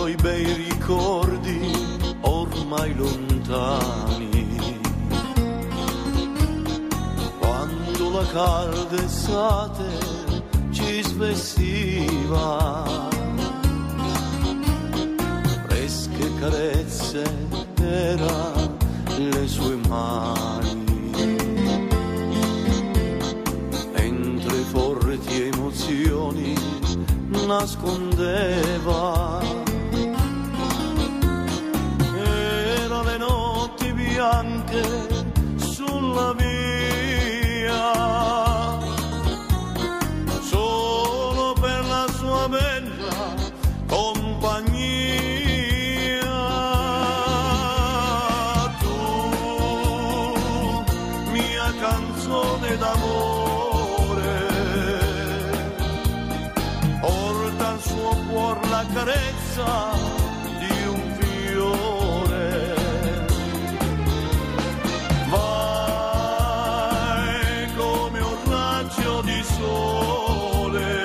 quei bei ricordi ormai lontani, quando la calda estate ci svestiva, fresche carezze era le sue mani, mentre forti emozioni nascondeva. Era le notti bianche sulla via, solo per la sua bella compagnia. Tu, mia canzone d'amore, porta al suo cuor la carezza di un fiore. Vai come un raggio di sole,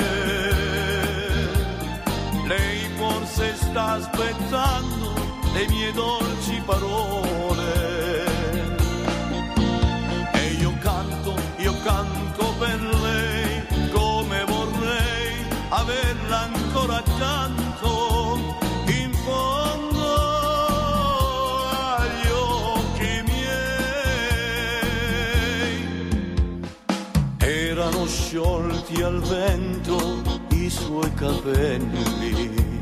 lei forse sta aspettando le mie dolci parole. E io canto per lei come vorrei averla ancora accanto, in fondo agli occhi miei. Erano sciolti al vento i suoi capelli,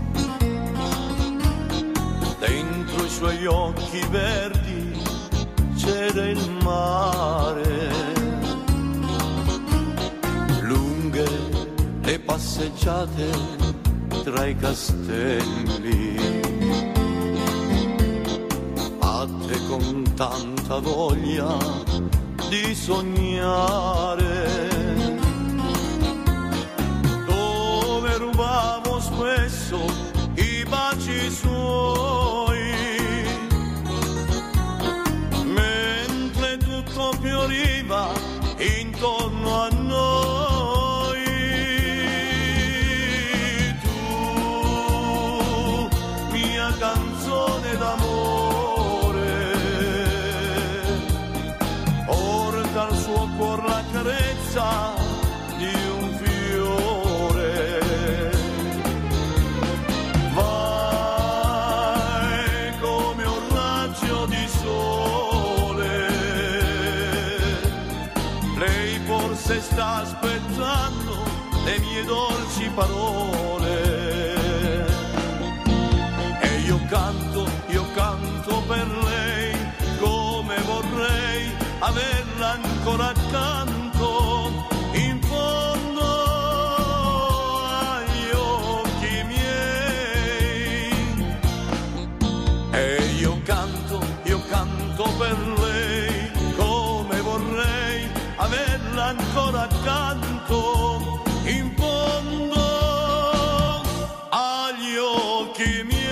dentro i suoi occhi verdi c'era il mare, lunghe le passeggiate tra i castelli, fatte con tanta voglia di sognare, dove rubavo spesso i baci suoi, mentre tutto fioriva intorno a noi. Tu, mia canzone d'amore, porta al suo cuor la carezza di un fiore. Vai come un raggio di sole, lei forse sta aspettando le mie dolci parole. E io canto per lei come vorrei averla ancora accanto, in fondo agli occhi miei. E io canto per lei come vorrei averla ancora accanto, in fondo agli occhi miei.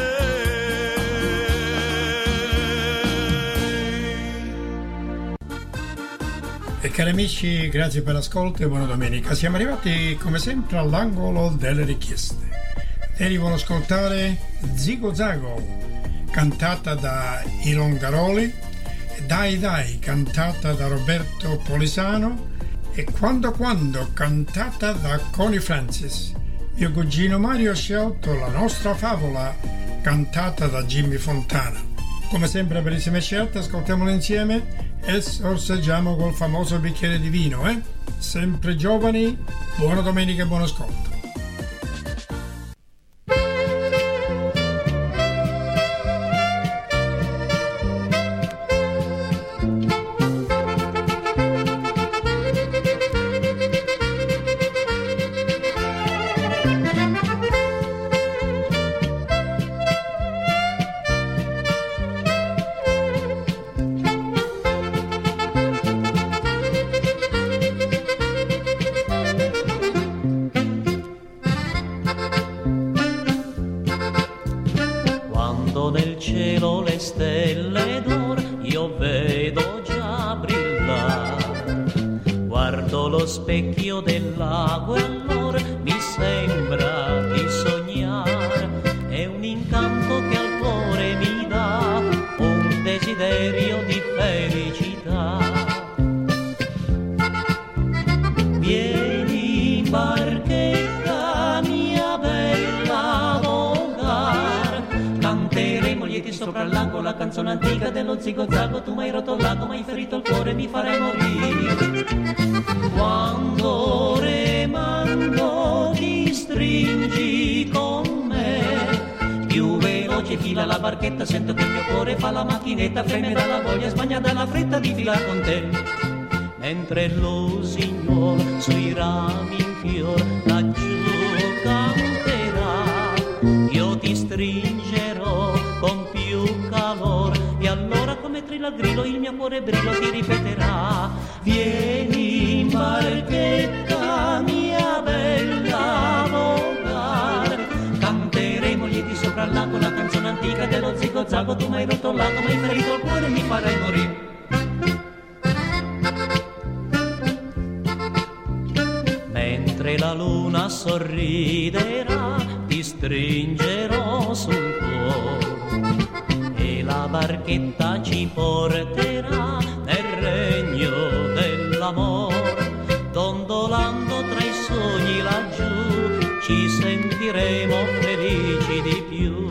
E cari amici, grazie per l'ascolto e buona domenica. Siamo arrivati come sempre all'angolo delle richieste. Ieri voglio ascoltare Zigo Zago, cantata da I Longaroli, Dai Dai, cantata da Roberto Polisano, e Quando Quando, cantata da Connie Francis. Mio cugino Mario ha scelto La Nostra Favola, cantata da Jimmy Fontana. Come sempre, bellissime scelte, ascoltiamole insieme e sorseggiamo col famoso bicchiere di vino, Sempre giovani, buona domenica e buon ascolto. Specchio del lago e allora mi sembra di sognare, è sopra l'angolo, la canzone antica dello Zigo Zago. Tu m'hai rotto il lago, m'hai ferito il cuore, mi farai morire. Quando remando ti stringi con me, più veloce fila la barchetta, sento che il mio cuore fa la macchinetta, freme dalla voglia, spagna dalla fretta di filar con te. Mentre l'usignol sui rami in fior laggiù canterà, io ti stringerò con più calor, e allora come trilla il grillo il mio cuore brillo ti ripeterà: vieni in barchetta mia bella vogar, canteremo lieti sopra il lago la canzone antica dello Zigo Zago. Tu m'hai rotto il lago, m'hai ferito il cuore, mi farai morire. Mentre la luna sorriderà, ti stringerò sul cuore, e la barchetta ci porterà nel regno dell'amor. Dondolando tra i sogni laggiù, ci sentiremo felici di più.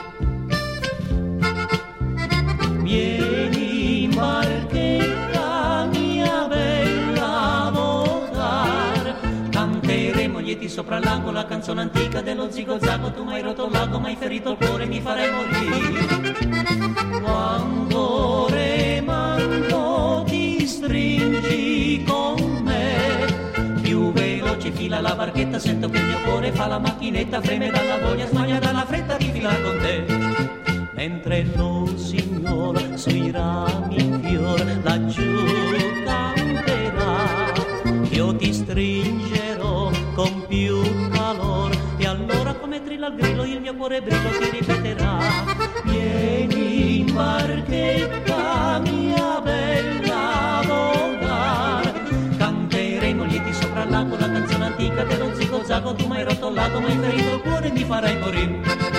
Vieni in barchetta mia bella vogar, canteremo lieti sopra l'angolo la canzone antica dello Zigo Zago. Tu m'hai rotto il lago, m'hai ferito il cuore, mi farai morire. Quando remando ti stringi con me, più veloce fila la barchetta, sento che il mio cuore fa la macchinetta, freme dalla voglia, smania dalla fretta di filar con te. Mentre l'usignol sui rami in fior laggiù canterà, io ti stringerò con più calor, e allora come trilla il grillo il mio cuore brillo ti ripeterà: vieni in barchetta mia bella vogar, canteremo lieti sopra il lago la canzone antica dello Zigo Zago. Tu m'hai rotto il lago, m'hai ferito il cuore, mi farai morire.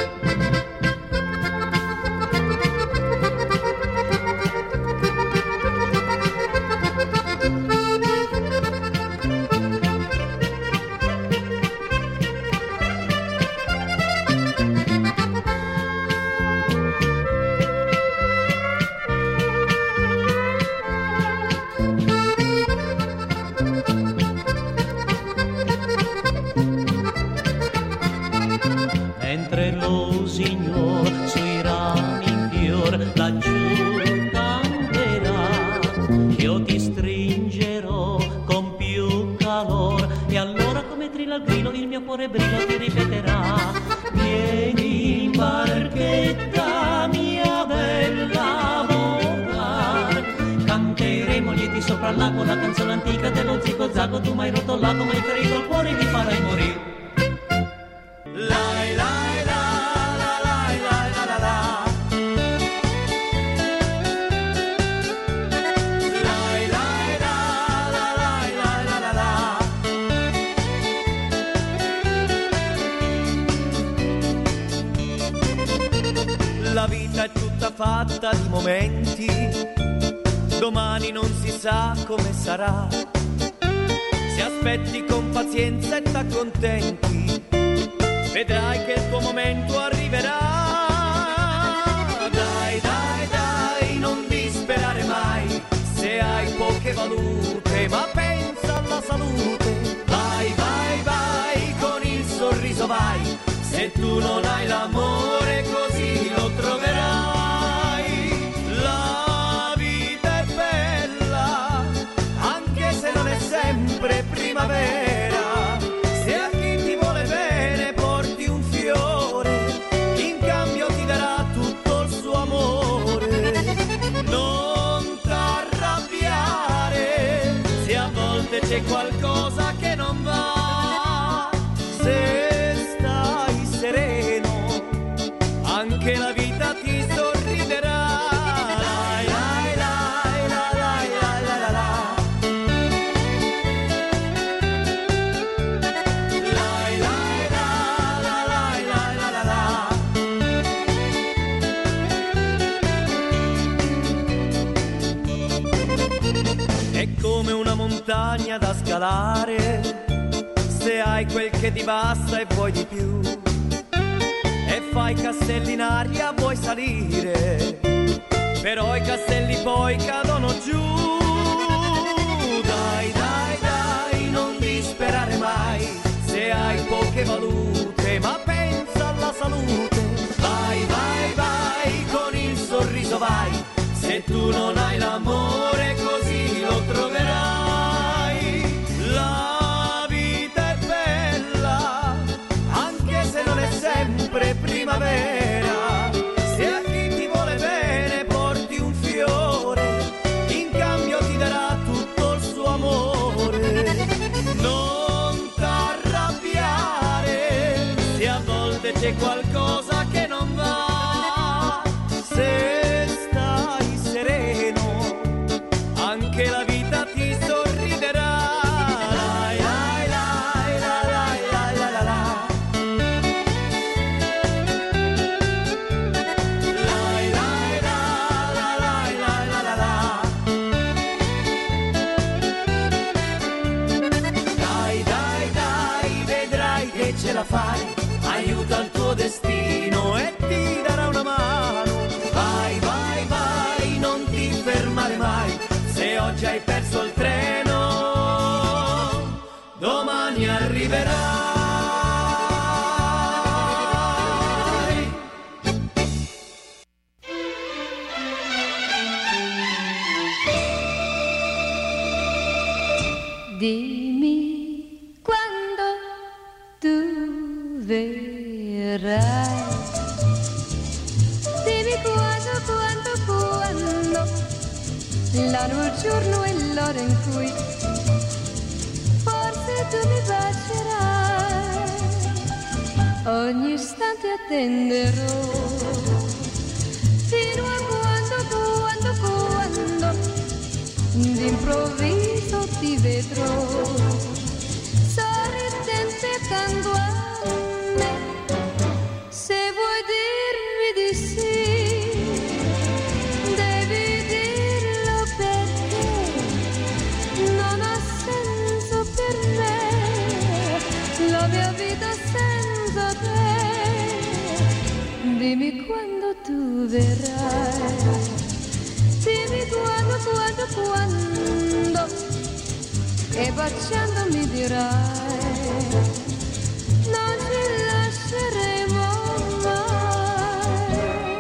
Mentre l'usignol sui rami in fior laggiù canterà, io ti stringerò con più calor, e allora come trilla il grillo il mio cuore brillo ti ripeterà: vieni in barchetta mia bella vogar, canteremo lieti sopra il lago la canzone antica dello Zigo Zago. Tu m'hai rotto il lago, m'hai ferito il cuore, mi farai morire. Lai lai la la lai lai la la la, lai lai la la lai lai la la la. La vita è tutta fatta di momenti, domani non si sa come sarà. Se aspetti con pazienza e t'accontenti, vedrai che il tuo momento arriverà. Dai, dai, dai, non disperare mai, se hai poche valute, ma pensa alla salute. Vai, vai, vai, con il sorriso vai, se tu non hai l'amore così lo troverai. La vita è bella, anche se non è sempre primavera. Se a chi ti vuole bene porti un fiore, in cambio ti darà tutto il suo amore. Non t'arrabbiare se a volte c'è qualcosa che non va. Se stai sereno, anche la vita ti sorriderà. Lai, lai, lai, la, lai, lai, la, la, la. Lai, lai, la, la, lai, lai, la, la, la. È come una montagna da scalare, se hai quel che ti basta e vuoi di più. È fai castelli in aria vuoi salire, però i castelli poi cadono giù. Dai, dai, dai, non disperare mai, se hai poche valute, ma pensa alla salute. Vai, vai, vai, con il sorriso vai, se tu non hai l'amore così lo troverai. La vita è bella, anche se non è sempre primavera, se a chi ti vuole bene porti un fiore, in cambio ti darà tutto il suo amore. Non t'arrabbiare, se a volte c'è qualcosa che non va, se stai sereno, anche la vita ti sorriderà. Lai, lai, lai, lai, lai, lai, lai, lai. Lai, lai, lai, lai, lai, lai, lai, lai. Dai, dai, dai, vedrai che ce la fai, aiuta il tuo destino e ti darà una mano. Vai, vai, vai, non ti fermare mai, se oggi hai perso il treno, domani arriverai. Dimmi quando tu verrai. Dimmi quando l'anno, il giorno e l'ora in cui forse tu mi bacerai. Ogni istante attenderò fino a quando d'improvviso ti vedrò sorridente accanto a me. Se vuoi dirmi di sì, devi dirlo perché non ha senso per me la mia vita senza te. Dimmi quando tu verrai, dimmi quando e baciandomi dirai non ci lasceremo mai.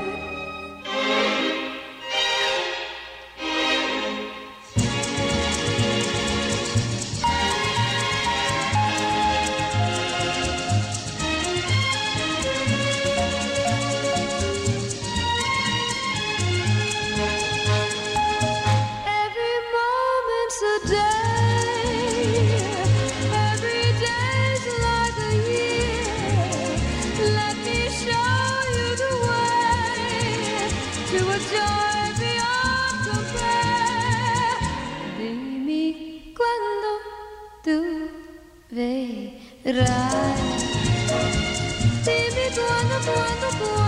Every moment's a day, every day's like a year. Let me show you the way to a joy beyond compare. Dimmi quando tu verrai, dimmi quando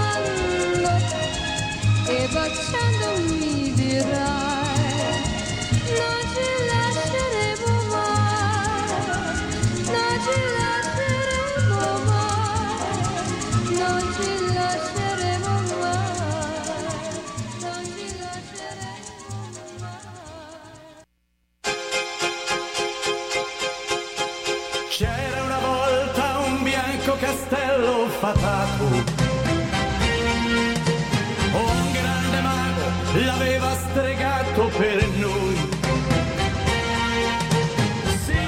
e baciandomi dirai non ci lasceremo mai, non ci lasceremo mai, non ci lasceremo mai, non ci lasceremo mai. C'era una volta un bianco castello fatato, un grande mago l'aveva stregato per noi. Sì,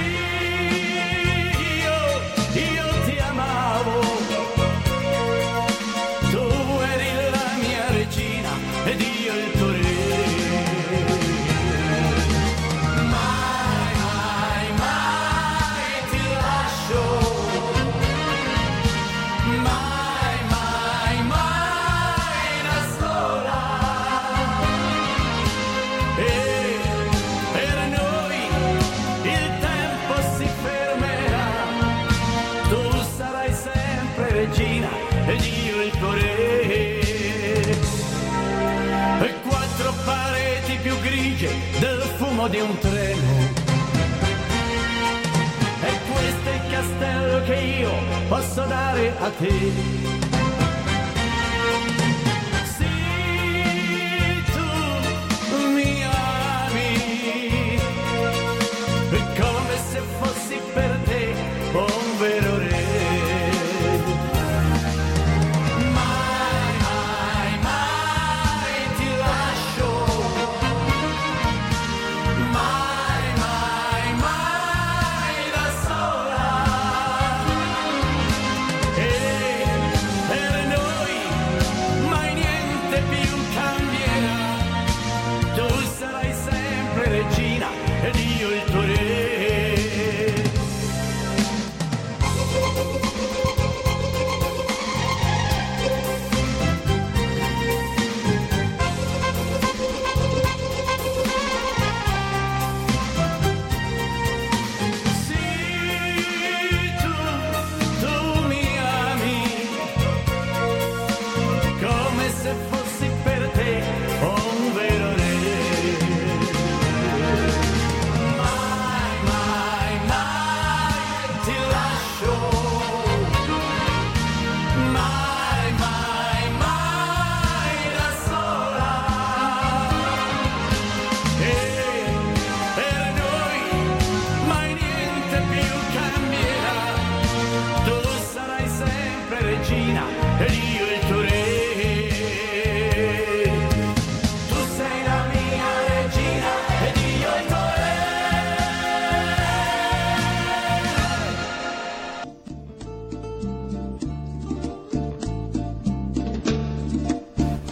io ti amavo, tu eri la mia regina ed io il tuo re. Mai, mai, mai ti lascio, mai, mai, mai da sola. E per noi il tempo si fermerà, tu sarai sempre regina ed io il tuo re. E quattro pareti più grigie del fumo di un treno, e questo è il castello che io posso dare a te.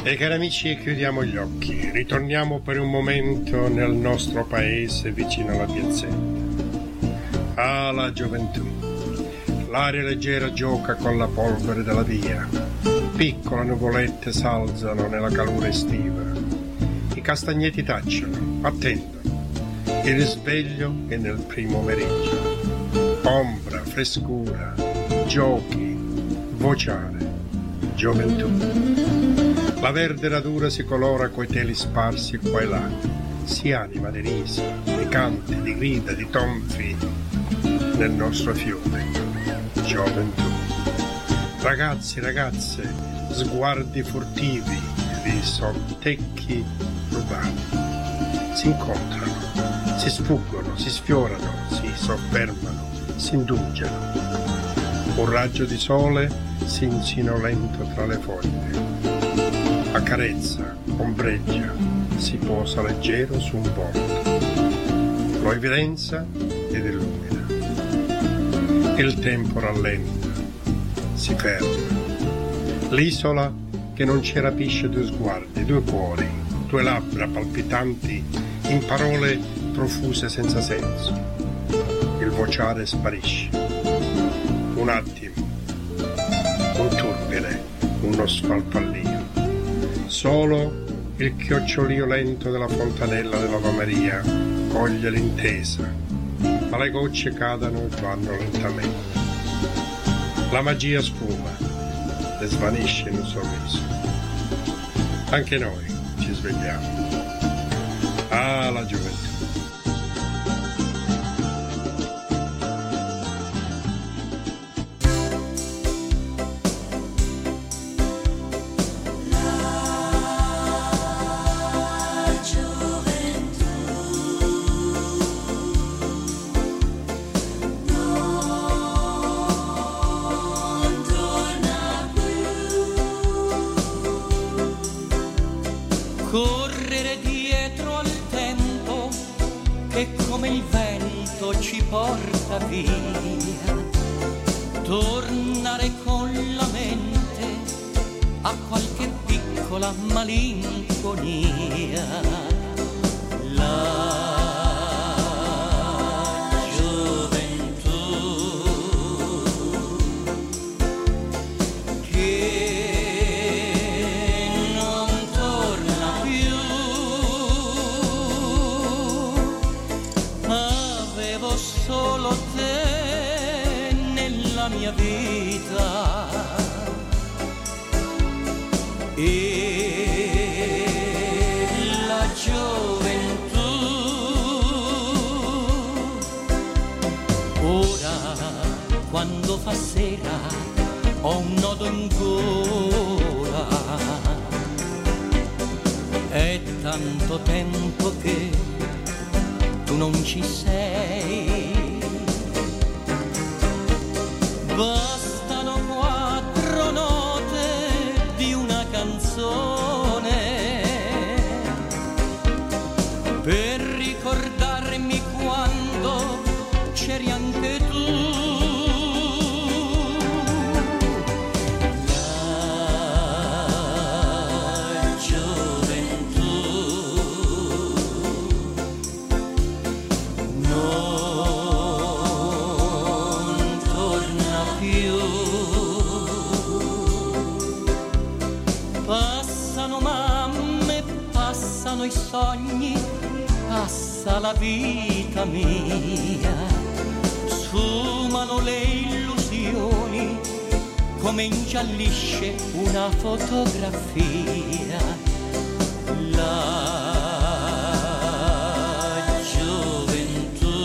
E cari amici, chiudiamo gli occhi, ritorniamo per un momento nel nostro paese vicino alla piazzetta. Ah, la gioventù. L'aria leggera gioca con la polvere della via. Piccole nuvolette s'alzano nella calura estiva. I castagneti tacciono, attendono. Il risveglio è nel primo pomeriggio. Ombra, frescura, giochi, vociare, gioventù. La verde radura si colora coi teli sparsi qua e là, si anima di risa, di canti, di grida, di tonfi nel nostro fiume, gioventù. Ragazzi, ragazze, sguardi furtivi di sottecchi rubati, si incontrano, si sfuggono, si sfiorano, si soffermano, si indugiano. Un raggio di sole si insinua lento tra le foglie. Accarezza, ombreggia, si posa leggero su un volto, lo evidenzia ed illumina. Il tempo rallenta, si ferma. L'isola che non ci rapisce due sguardi, due cuori, due labbra palpitanti in parole profuse senza senso. Il vociare sparisce. Un attimo, un turbine, uno sfalfallio. Solo il chiocciolio lento della fontanella dell'Ave Maria coglie l'intesa, ma le gocce cadono e vanno lentamente. La magia sfuma e svanisce in un sorriso. Anche noi ci svegliamo. Ah, la gioventù. Correre dietro al tempo che come il vento ci porta via, tornare con la mente a qualche piccola malinconia. La solo te nella mia vita e la gioventù. Ora quando fa sera ho un nodo in gola, è tanto tempo che tu non ci sei. Bastano 4 note di una canzone per ricordarmi quando c'eri anche tu. I sogni, passa la vita mia, sfumano le illusioni come ingiallisce una fotografia. La gioventù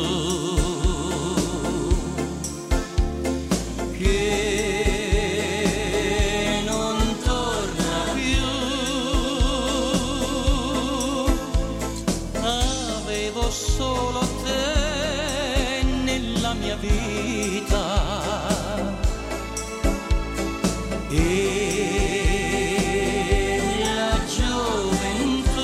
che non torna più. Solo te nella mia vita e la gioventù.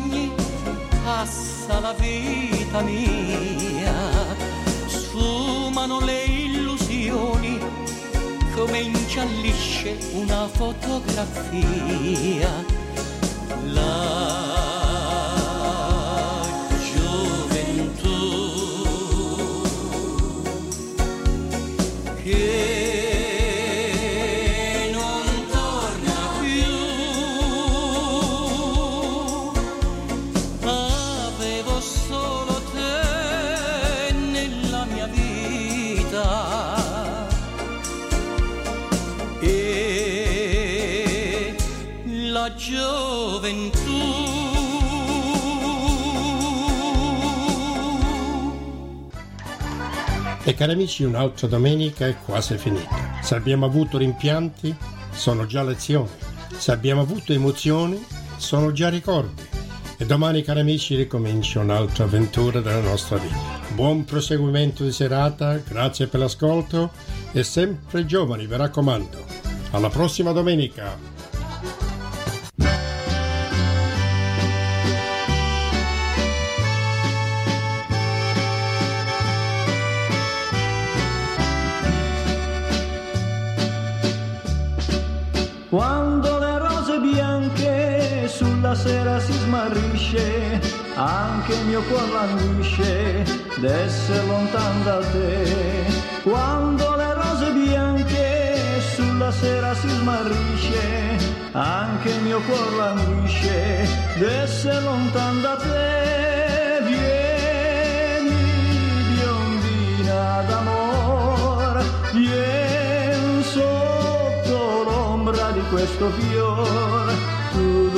sogni passa la vita mia, sfumano le illusioni come ingiallisce una fotografia. La gioventù che non torna più, avevo solo te nella mia vita e la gioventù. E cari amici, un'altra domenica è quasi finita. Se abbiamo avuto rimpianti, sono già lezioni. Se abbiamo avuto emozioni, sono già ricordi. E domani, cari amici, ricomincia un'altra avventura della nostra vita. Buon proseguimento di serata, grazie per l'ascolto e sempre giovani, vi raccomando. Alla prossima domenica! Quando le rose bianche sulla sera si smarrisce, anche il mio cuore languisce d'essere lontano da te. Quando le rose bianche sulla sera si smarrisce, anche il mio cuore languisce d'essere lontano da te. Vieni biondina d'amore, vieni sotto l'ombra di questo fiore, tu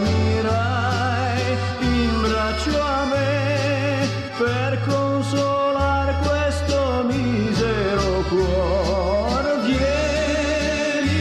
dormirai in braccio a me per consolare questo misero cuore. Vieni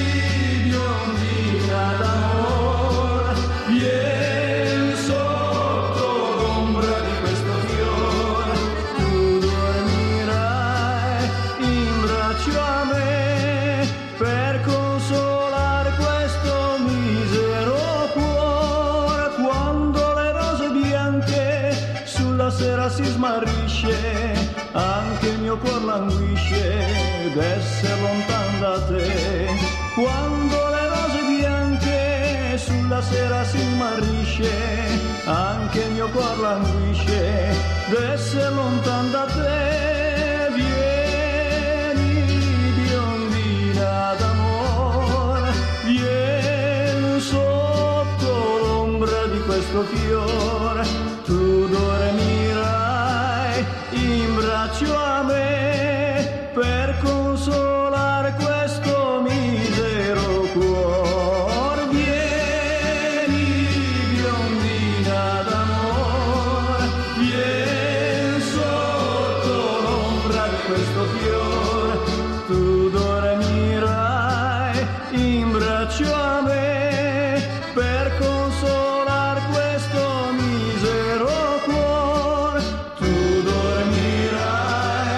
biondina d'amore, vieni sotto l'ombra di questo fiore, tu dormirai in braccio a me per consolare questo misero cuore. Quando le rose bianche sulla sera si smarrisce, anche il mio cuore languisce d'essere lontano da te. Quando le rose bianche sulla sera si smarrisce, anche il mio cuore languisce d'essere lontano da te. Vieni biondina d'amore, vieni sotto l'ombra di questo fiore, tu dormirai in braccio a me per consolare questo misero cuore. Vieni biondina d'amore, vieni sotto l'ombra di questo fiore, tu dormirai in braccio a me per consolare questo misero cuore, tu dormirai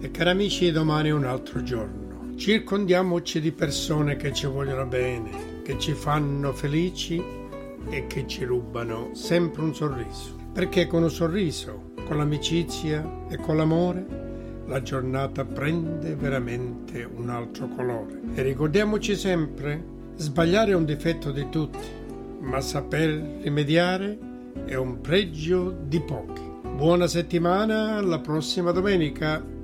E cari amici, domani è un altro giorno. Circondiamoci di persone che ci vogliono bene, che ci fanno felici e che ci rubano sempre un sorriso. Perché con un sorriso, con l'amicizia e con l'amore, la giornata prende veramente un altro colore. E ricordiamoci sempre, sbagliare è un difetto di tutti, ma saper rimediare è un pregio di pochi. Buona settimana, alla prossima domenica!